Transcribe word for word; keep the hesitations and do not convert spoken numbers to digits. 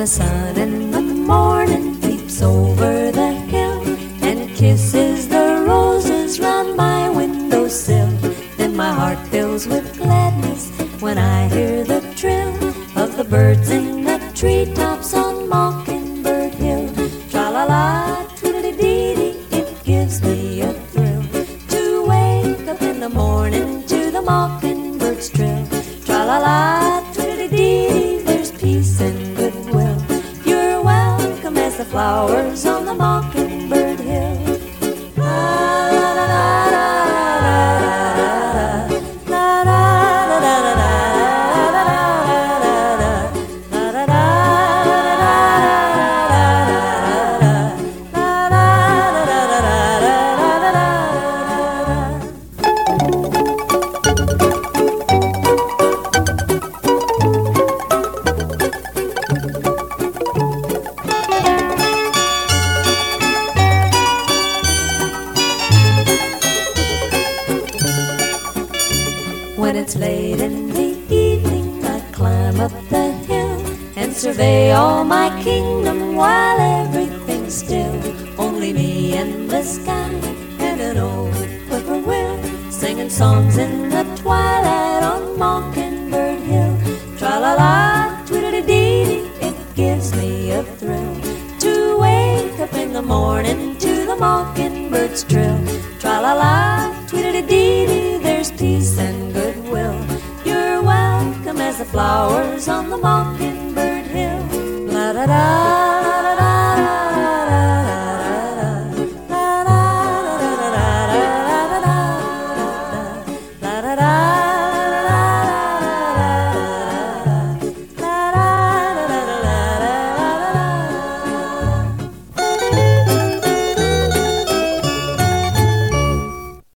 the sun in the morning peeps over the hill and kisses the roses round my windowsill. Then my heart fills with gladness when I hear the trill of the birds in the treetops on Mockingbird Hill. Tra-la-la, twiddly-dee-dee, it gives me a thrill to wake up in the morning to the mockingbird's trill. Tra-la-la, twiddly-dee-dee, there's peace and goodwill. You're welcome as the flowers on the Mockingbird Hill. When it's late in the evening, I climb up the hill and survey all my kingdom while everything's still. Only me and the sky and an old whippoorwill singing songs in the twilight on Mockingbird Hill. Tra-la-la, twiddly-dee-dee, it gives me a thrill to wake up in the morning to the mockingbird's trill. Tra-la-la, twiddly-dee-dee, there's peace and goodwill. You're welcome as the flowers on the Mockingbird Hill. La-da-da. Da da